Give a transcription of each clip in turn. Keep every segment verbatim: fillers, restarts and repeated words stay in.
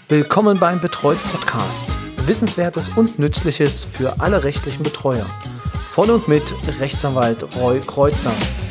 Willkommen beim Betreut Podcast. Wissenswertes und Nützliches für alle rechtlichen Betreuer. Von und mit Rechtsanwalt Roy Kreuzer.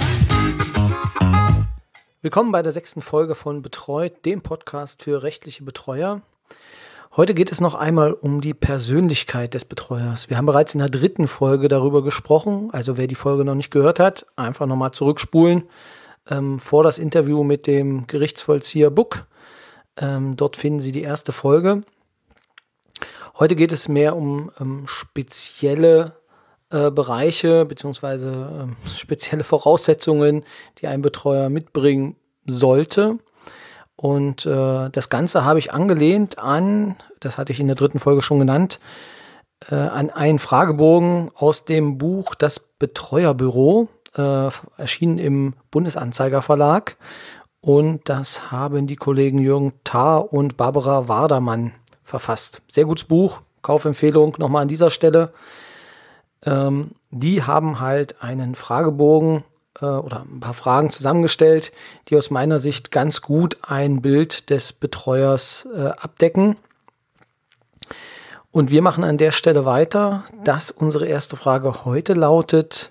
Willkommen bei der sechsten Folge von Betreut, dem Podcast für rechtliche Betreuer. Heute geht es noch einmal um die Persönlichkeit des Betreuers. Wir haben bereits in der dritten Folge darüber gesprochen. Also wer die Folge noch nicht gehört hat, einfach nochmal zurückspulen ähm, vor das Interview mit dem Gerichtsvollzieher Buck. Ähm, dort finden Sie die erste Folge. Heute geht es mehr um ähm, spezielle äh, Bereiche bzw. Ähm, spezielle Voraussetzungen, die ein Betreuer mitbringen sollte. Und äh, das Ganze habe ich angelehnt an, das hatte ich in der dritten Folge schon genannt, äh, an einen Fragebogen aus dem Buch Das Betreuerbüro, äh, erschienen im Bundesanzeiger Verlag. Und das haben die Kollegen Jürgen Thaar und Barbara Wadermann verfasst. Sehr gutes Buch, Kaufempfehlung nochmal an dieser Stelle. Ähm, die haben halt einen Fragebogen äh, oder ein paar Fragen zusammengestellt, die aus meiner Sicht ganz gut ein Bild des Betreuers äh, abdecken. Und wir machen an der Stelle weiter, dass unsere erste Frage heute lautet: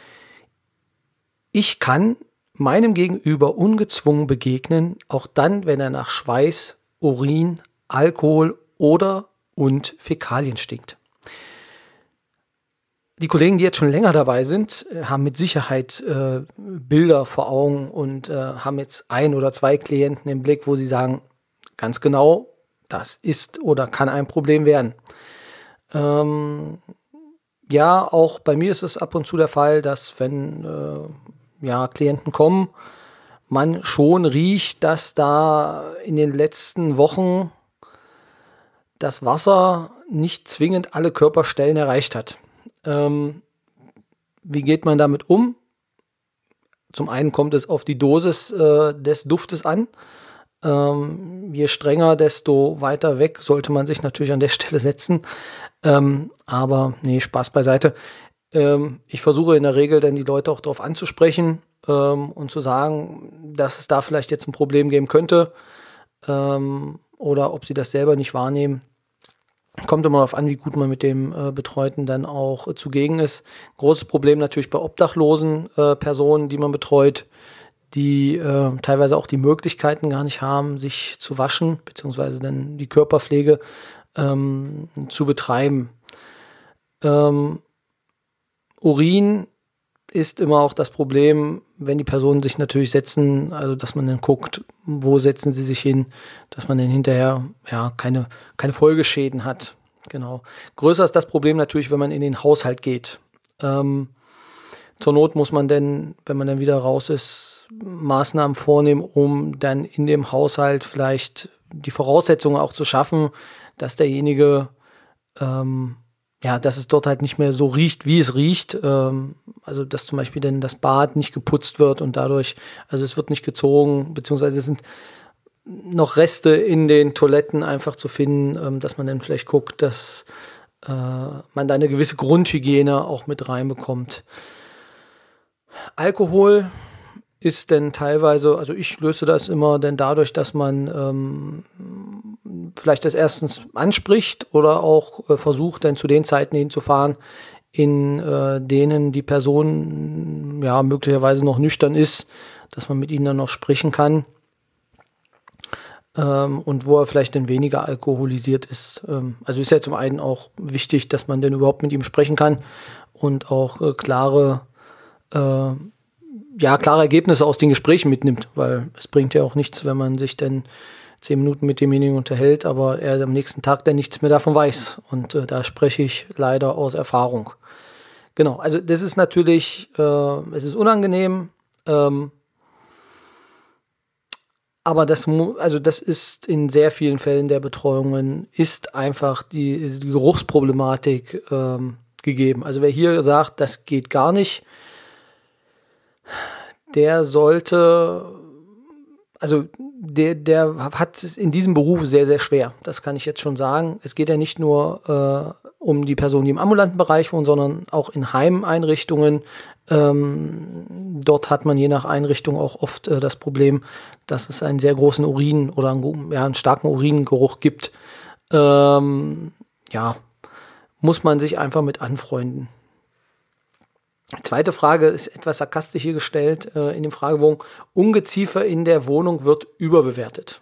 Ich kann meinem Gegenüber ungezwungen begegnen, auch dann, wenn er nach Schweiß, Urin, Alkohol oder und Fäkalien stinkt. Die Kollegen, die jetzt schon länger dabei sind, haben mit Sicherheit äh, Bilder vor Augen und äh, haben jetzt ein oder zwei Klienten im Blick, wo sie sagen, ganz genau, das ist oder kann ein Problem werden. Ähm, ja, auch bei mir ist es ab und zu der Fall, dass wenn äh, ja, Klienten kommen, man schon riecht, dass da in den letzten Wochen das Wasser nicht zwingend alle Körperstellen erreicht hat. Ähm, wie geht man damit um? Zum einen kommt es auf die Dosis äh, des Duftes an. Ähm, je strenger, desto weiter weg sollte man sich natürlich an der Stelle setzen. Ähm, aber nee, Spaß beiseite. Ich versuche in der Regel dann die Leute auch darauf anzusprechen ähm, und zu sagen, dass es da vielleicht jetzt ein Problem geben könnte ähm, oder ob sie das selber nicht wahrnehmen. Kommt immer darauf an, wie gut man mit dem äh, Betreuten dann auch äh, zugegen ist. Großes Problem natürlich bei obdachlosen äh, Personen, die man betreut, die äh, teilweise auch die Möglichkeiten gar nicht haben, sich zu waschen, beziehungsweise dann die Körperpflege ähm, zu betreiben. Ähm, Urin ist immer auch das Problem, wenn die Personen sich natürlich setzen, also dass man dann guckt, wo setzen sie sich hin, dass man dann hinterher ja keine, keine Folgeschäden hat. Genau. Größer ist das Problem natürlich, wenn man in den Haushalt geht. Ähm, zur Not muss man dann, wenn man dann wieder raus ist, Maßnahmen vornehmen, um dann in dem Haushalt vielleicht die Voraussetzungen auch zu schaffen, dass derjenige ähm, ja, dass es dort halt nicht mehr so riecht, wie es riecht. Ähm, also, dass zum Beispiel dann das Bad nicht geputzt wird und dadurch, also es wird nicht gezogen, beziehungsweise es sind noch Reste in den Toiletten einfach zu finden, ähm, dass man dann vielleicht guckt, dass äh, man da eine gewisse Grundhygiene auch mit reinbekommt. Alkohol ist denn teilweise, also ich löse das immer denn dadurch, dass man ähm, vielleicht das erstens anspricht oder auch äh, versucht, dann zu den Zeiten hinzufahren, in äh, denen die Person ja möglicherweise noch nüchtern ist, dass man mit ihnen dann noch sprechen kann ähm, und wo er vielleicht dann weniger alkoholisiert ist. Ähm, also ist ja zum einen auch wichtig, dass man dann überhaupt mit ihm sprechen kann und auch äh, klare äh, ja, klare Ergebnisse aus den Gesprächen mitnimmt, weil es bringt ja auch nichts, wenn man sich dann zehn Minuten mit demjenigen unterhält, aber er am nächsten Tag dann nichts mehr davon weiß. Und äh, da spreche ich leider aus Erfahrung. Genau, also das ist natürlich, äh, es ist unangenehm, ähm, aber das, also das ist in sehr vielen Fällen der Betreuungen, ist einfach die, die Geruchsproblematik ähm, gegeben. Also wer hier sagt, das geht gar nicht, der sollte, also der, der hat es in diesem Beruf sehr, sehr schwer. Das kann ich jetzt schon sagen. Es geht ja nicht nur äh, um die Personen, die im ambulanten Bereich wohnen, sondern auch in Heimeinrichtungen. Ähm, dort hat man je nach Einrichtung auch oft äh, das Problem, dass es einen sehr großen Urin oder einen, ja, einen starken Uringeruch gibt. Ähm, ja, muss man sich einfach mit anfreunden. Zweite Frage ist etwas sarkastisch hier gestellt äh, in dem Fragebogen. Ungeziefer in der Wohnung wird überbewertet.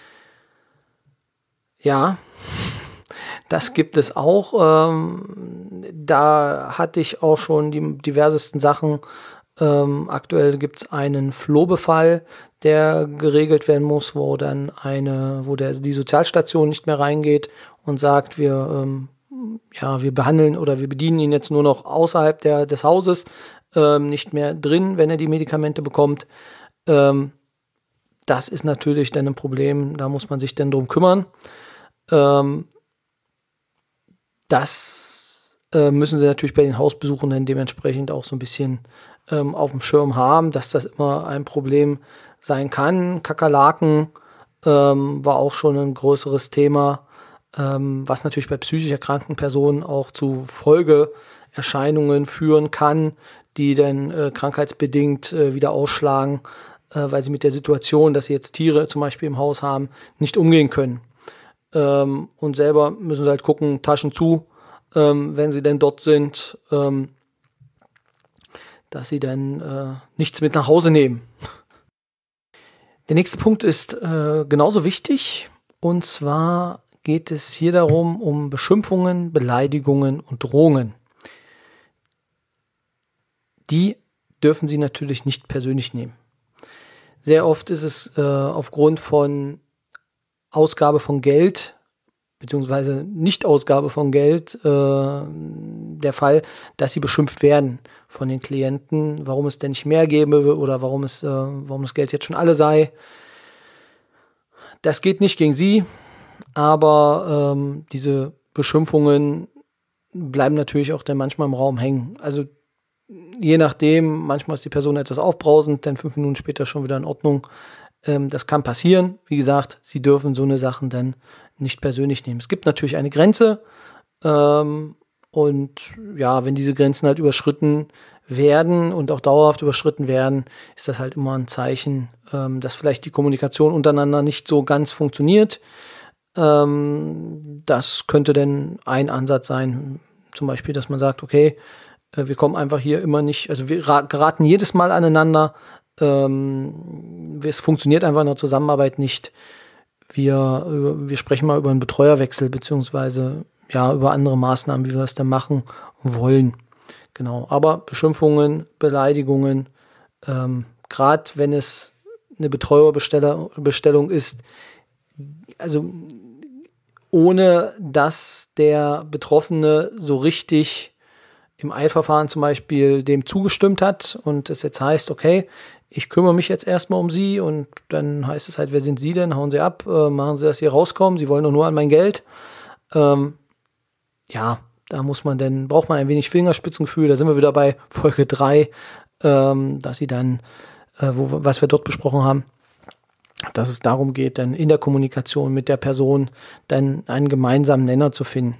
Ja, das gibt es auch. Ähm, da hatte ich auch schon die diversesten Sachen. Ähm, aktuell gibt es einen Flohbefall, der geregelt werden muss, wo dann eine, wo der, die Sozialstation nicht mehr reingeht und sagt, wir, ähm, ja, wir behandeln oder wir bedienen ihn jetzt nur noch außerhalb der, des Hauses, ähm, nicht mehr drin, wenn er die Medikamente bekommt. Ähm, das ist natürlich dann ein Problem, da muss man sich dann drum kümmern. Ähm, das äh, müssen sie natürlich bei den Hausbesuchen dann dementsprechend auch so ein bisschen ähm, auf dem Schirm haben, dass das immer ein Problem sein kann. Kakerlaken ähm, war auch schon ein größeres Thema, ähm, was natürlich bei psychisch erkrankten Personen auch zu Folgeerscheinungen führen kann, die dann äh, krankheitsbedingt äh, wieder ausschlagen, äh, weil sie mit der Situation, dass sie jetzt Tiere zum Beispiel im Haus haben, nicht umgehen können. Ähm, und selber müssen sie halt gucken, Taschen zu, ähm, wenn sie denn dort sind, ähm, dass sie dann äh, nichts mit nach Hause nehmen. Der nächste Punkt ist äh, genauso wichtig, und zwar geht es hier darum, um Beschimpfungen, Beleidigungen und Drohungen. Die dürfen Sie natürlich nicht persönlich nehmen. Sehr oft ist es äh, aufgrund von Ausgabe von Geld beziehungsweise Nichtausgabe von Geld äh, der Fall, dass sie beschimpft werden von den Klienten, warum es denn nicht mehr gäbe oder warum es, äh, warum das Geld jetzt schon alle sei. Das geht nicht gegen sie, aber ähm, diese Beschimpfungen bleiben natürlich auch dann manchmal im Raum hängen. Also je nachdem, manchmal ist die Person etwas aufbrausend, dann fünf Minuten später schon wieder in Ordnung. Ähm, das kann passieren. Wie gesagt, sie dürfen so eine Sachen dann nicht persönlich nehmen. Es gibt natürlich eine Grenze ähm, und ja, wenn diese Grenzen halt überschritten werden und auch dauerhaft überschritten werden, ist das halt immer ein Zeichen, ähm, dass vielleicht die Kommunikation untereinander nicht so ganz funktioniert. Ähm, das könnte dann ein Ansatz sein, zum Beispiel, dass man sagt, okay, äh, wir kommen einfach hier immer nicht, also wir ra- geraten jedes Mal aneinander, ähm, es funktioniert einfach in der Zusammenarbeit nicht. Wir, wir sprechen mal über einen Betreuerwechsel, beziehungsweise ja, über andere Maßnahmen, wie wir das dann machen wollen. Genau, aber Beschimpfungen, Beleidigungen, ähm, gerade wenn es eine Betreuerbestellung ist, also ohne dass der Betroffene so richtig im Eilverfahren zum Beispiel dem zugestimmt hat und es jetzt heißt, okay, ich kümmere mich jetzt erstmal um Sie, und dann heißt es halt, wer sind Sie denn? Hauen Sie ab, äh, machen Sie, dass Sie rauskommen, Sie wollen doch nur an mein Geld. Ähm, ja, da muss man dann, braucht man ein wenig Fingerspitzengefühl, da sind wir wieder bei Folge drei, ähm, dass Sie dann, äh, wo, was wir dort besprochen haben, dass es darum geht, dann in der Kommunikation mit der Person dann einen gemeinsamen Nenner zu finden.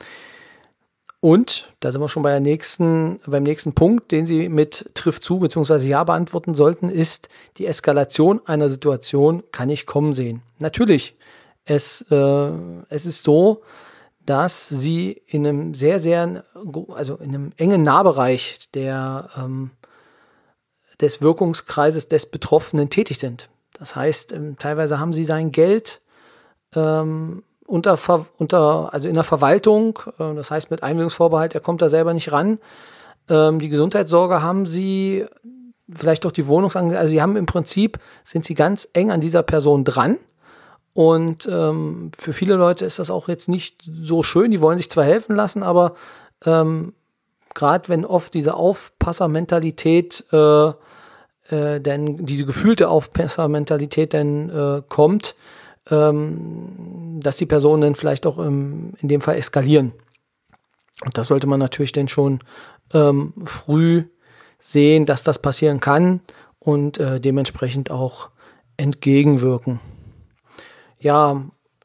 Und da sind wir schon bei der nächsten, beim nächsten Punkt, den Sie mit trifft zu bzw. ja beantworten sollten, ist: Die Eskalation einer Situation kann ich kommen sehen. Natürlich, es, äh, es ist so, dass Sie in einem sehr, sehr, also in einem engen Nahbereich der, ähm, des Wirkungskreises des Betroffenen tätig sind. Das heißt, ähm, teilweise haben Sie sein Geld ähm, Unter, unter, also in der Verwaltung, äh, das heißt mit Einwilligungsvorbehalt, er kommt da selber nicht ran. Ähm, die Gesundheitssorge haben sie, vielleicht auch die Wohnungsangelegenheit, also sie haben im Prinzip, sind sie ganz eng an dieser Person dran. Und ähm, für viele Leute ist das auch jetzt nicht so schön, die wollen sich zwar helfen lassen, aber ähm, gerade wenn oft diese Aufpassermentalität, äh, äh, denn diese gefühlte Aufpassermentalität dann äh, kommt, dass die Personen dann vielleicht auch im, in dem Fall eskalieren. Und das sollte man natürlich dann schon ähm, früh sehen, dass das passieren kann, und äh, dementsprechend auch entgegenwirken. Ja,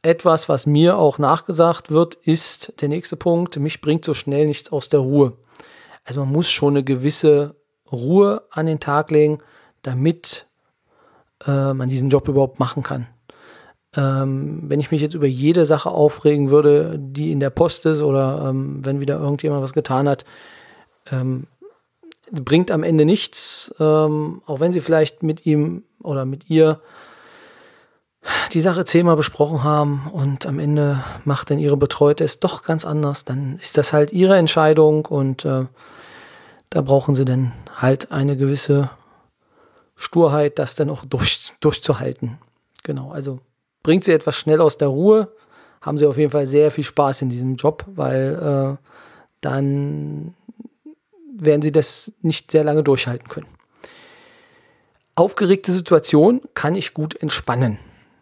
etwas, was mir auch nachgesagt wird, ist der nächste Punkt, mich bringt so schnell nichts aus der Ruhe. Also man muss schon eine gewisse Ruhe an den Tag legen, damit äh, man diesen Job überhaupt machen kann. Ähm, wenn ich mich jetzt über jede Sache aufregen würde, die in der Post ist oder ähm, wenn wieder irgendjemand was getan hat, ähm, bringt am Ende nichts, ähm, auch wenn sie vielleicht mit ihm oder mit ihr die Sache zehnmal besprochen haben und am Ende macht dann ihre Betreute es doch ganz anders, dann ist das halt ihre Entscheidung und äh, da brauchen sie dann halt eine gewisse Sturheit, das dann auch durch, durchzuhalten. Genau, also bringt sie etwas schnell aus der Ruhe, haben sie auf jeden Fall sehr viel Spaß in diesem Job, weil äh, dann werden sie das nicht sehr lange durchhalten können. Aufgeregte Situation kann ich gut entspannen.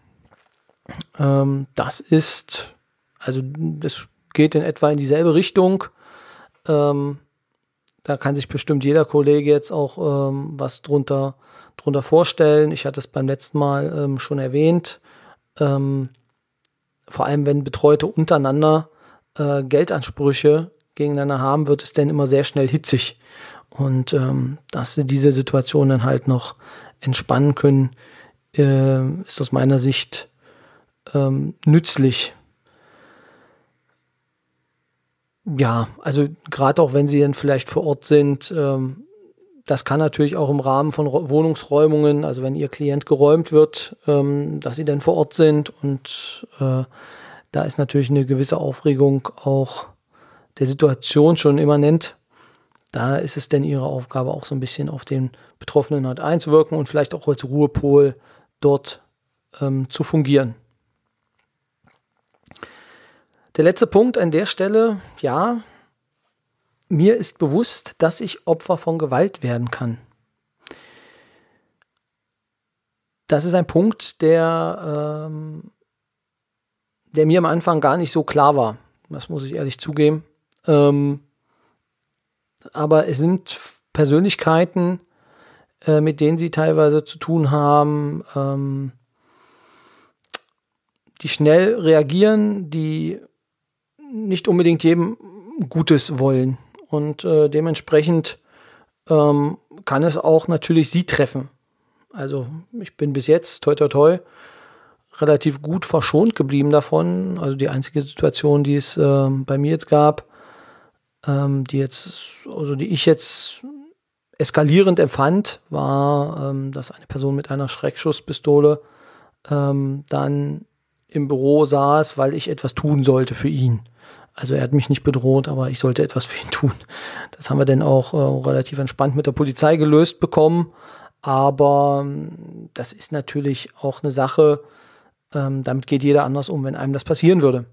Ähm, das ist, also das geht in etwa in dieselbe Richtung. Ähm, da kann sich bestimmt jeder Kollege jetzt auch ähm, was drunter, drunter vorstellen. Ich hatte es beim letzten Mal ähm, schon erwähnt. Ähm, vor allem, wenn Betreute untereinander äh, Geldansprüche gegeneinander haben, wird es dann immer sehr schnell hitzig. Und ähm, dass sie diese Situation dann halt noch entspannen können, äh, ist aus meiner Sicht ähm, nützlich. Ja, also gerade auch wenn sie dann vielleicht vor Ort sind, ähm, das kann natürlich auch im Rahmen von Ro- Wohnungsräumungen, also wenn ihr Klient geräumt wird, ähm, dass sie dann vor Ort sind und äh, da ist natürlich eine gewisse Aufregung auch der Situation schon immanent. Da ist es denn ihre Aufgabe auch so ein bisschen auf den Betroffenen halt einzuwirken und vielleicht auch als Ruhepol dort ähm, zu fungieren. Der letzte Punkt an der Stelle, ja, mir ist bewusst, dass ich Opfer von Gewalt werden kann. Das ist ein Punkt, der, ähm, der mir am Anfang gar nicht so klar war. Das muss ich ehrlich zugeben. Ähm, aber es sind Persönlichkeiten, äh, mit denen sie teilweise zu tun haben, ähm, die schnell reagieren, die nicht unbedingt jedem Gutes wollen. Und äh, dementsprechend ähm, kann es auch natürlich sie treffen. Also ich bin bis jetzt, toi toi toi, relativ gut verschont geblieben davon. Also die einzige Situation, die es äh, bei mir jetzt gab, ähm, die jetzt, also die ich jetzt eskalierend empfand, war, ähm, dass eine Person mit einer Schreckschusspistole ähm, dann im Büro saß, weil ich etwas tun sollte für ihn. Also er hat mich nicht bedroht, aber ich sollte etwas für ihn tun. Das haben wir dann auch äh, relativ entspannt mit der Polizei gelöst bekommen. Aber ähm, das ist natürlich auch eine Sache, ähm, damit geht jeder anders um, wenn einem das passieren würde.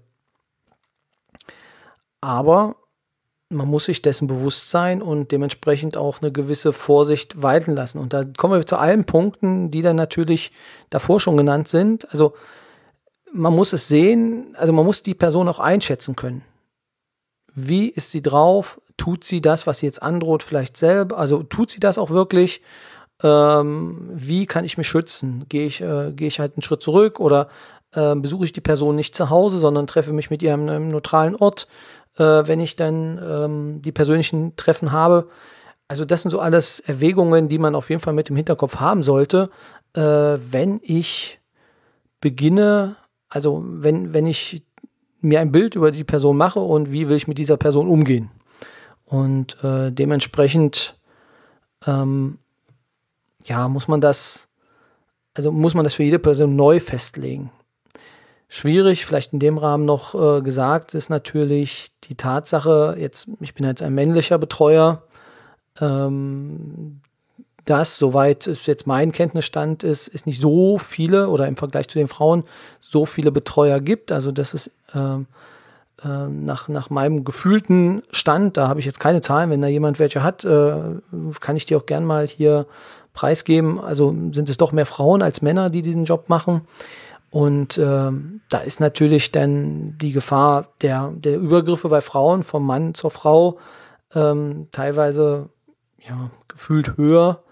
Aber man muss sich dessen bewusst sein und dementsprechend auch eine gewisse Vorsicht walten lassen. Und da kommen wir zu allen Punkten, die dann natürlich davor schon genannt sind. Also man muss es sehen, also man muss die Person auch einschätzen können. Wie ist sie drauf? Tut sie das, was sie jetzt androht, vielleicht selber? Also tut sie das auch wirklich? Ähm, wie kann ich mich schützen? Gehe ich, äh, gehe ich halt einen Schritt zurück oder äh, besuche ich die Person nicht zu Hause, sondern treffe mich mit ihr an einem neutralen Ort, äh, wenn ich dann ähm, die persönlichen Treffen habe? Also das sind so alles Erwägungen, die man auf jeden Fall mit im Hinterkopf haben sollte, äh, wenn ich beginne, also wenn, wenn ich mir ein Bild über die Person mache und wie will ich mit dieser Person umgehen. Und äh, dementsprechend ähm, ja, muss man das, also muss man das für jede Person neu festlegen. Schwierig, vielleicht in dem Rahmen noch äh, gesagt, ist natürlich die Tatsache, jetzt, ich bin jetzt ein männlicher Betreuer, ähm, dass, soweit es jetzt mein Kenntnisstand ist, es nicht so viele oder im Vergleich zu den Frauen so viele Betreuer gibt. Also das ist ähm, äh, nach, nach meinem gefühlten Stand, da habe ich jetzt keine Zahlen, wenn da jemand welche hat, äh, kann ich die auch gern mal hier preisgeben. Also sind es doch mehr Frauen als Männer, die diesen Job machen. Und ähm, da ist natürlich dann die Gefahr der, der Übergriffe bei Frauen, vom Mann zur Frau, ähm, teilweise ja, gefühlt höher.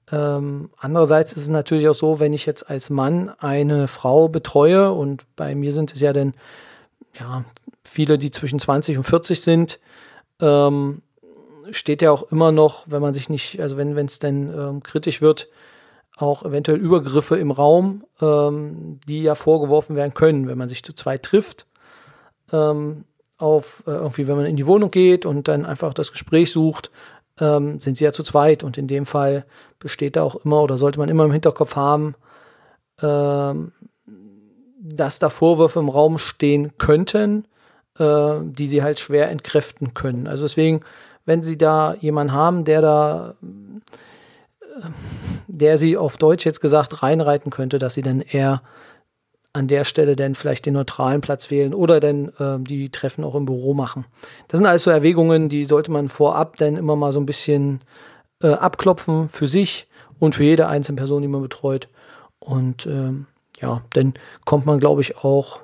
Ähm, andererseits ist es natürlich auch so, wenn ich jetzt als Mann eine Frau betreue, und bei mir sind es ja dann ja, viele, die zwischen zwanzig und vierzig sind, ähm, steht ja auch immer noch, wenn man sich nicht, also wenn es denn ähm, kritisch wird, auch eventuell Übergriffe im Raum, ähm, die ja vorgeworfen werden können, wenn man sich zu zweit trifft, ähm, auf äh, irgendwie, wenn man in die Wohnung geht und dann einfach das Gespräch sucht, ähm, sind sie ja zu zweit, und in dem Fall besteht da auch immer, oder sollte man immer im Hinterkopf haben, ähm, dass da Vorwürfe im Raum stehen könnten, äh, die sie halt schwer entkräften können. Also deswegen, wenn Sie da jemanden haben, der da, äh, der Sie auf Deutsch jetzt gesagt reinreiten könnte, dass Sie dann eher an der Stelle dann vielleicht den neutralen Platz wählen oder dann äh, die Treffen auch im Büro machen. Das sind alles so Erwägungen, die sollte man vorab dann immer mal so ein bisschen äh, abklopfen für sich und für jede einzelne Person, die man betreut. Und ähm, ja, dann kommt man, glaube ich, auch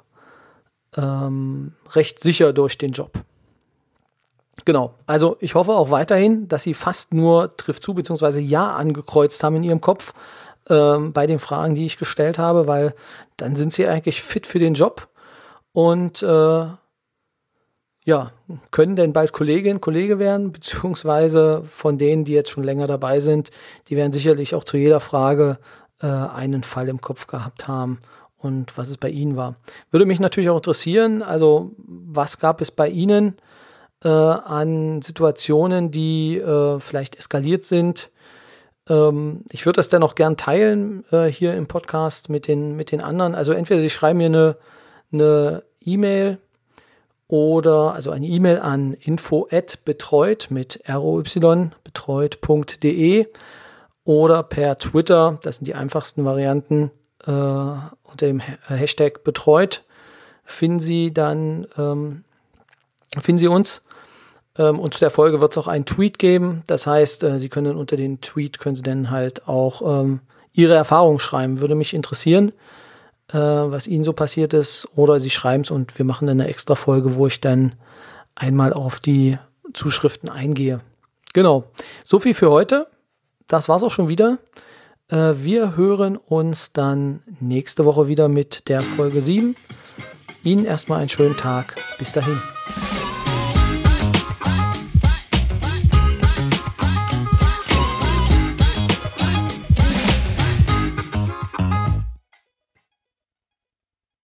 ähm, recht sicher durch den Job. Genau, also ich hoffe auch weiterhin, dass Sie fast nur trifft zu bzw. ja angekreuzt haben in Ihrem Kopf ähm, bei den Fragen, die ich gestellt habe, weil dann sind Sie eigentlich fit für den Job und äh, ja, können denn bald Kollegin, Kollege werden, beziehungsweise von denen, die jetzt schon länger dabei sind, die werden sicherlich auch zu jeder Frage äh, einen Fall im Kopf gehabt haben und was es bei Ihnen war. Würde mich natürlich auch interessieren, also was gab es bei Ihnen äh, an Situationen, die äh, vielleicht eskaliert sind. Ähm, ich würde das dann auch gern teilen äh, hier im Podcast mit den, mit den anderen. Also entweder Sie schreiben mir eine, eine E-Mail oder also eine E-Mail an info at betreut mit R O Y betreut punkt de oder per Twitter, das sind die einfachsten Varianten, äh, unter dem Hashtag betreut finden Sie dann ähm, finden Sie uns. Ähm, und zu der Folge wird es auch einen Tweet geben. Das heißt, äh, Sie können unter den Tweet können Sie dann halt auch ähm, Ihre Erfahrungen schreiben. Würde mich interessieren, äh, was Ihnen so passiert ist. Oder Sie schreiben es und wir machen dann eine extra Folge, wo ich dann einmal auf die Zuschriften eingehe. Genau. So viel für heute. Das war's auch schon wieder. Äh, wir hören uns dann nächste Woche wieder mit der Folge sieben. Ihnen erstmal einen schönen Tag. Bis dahin.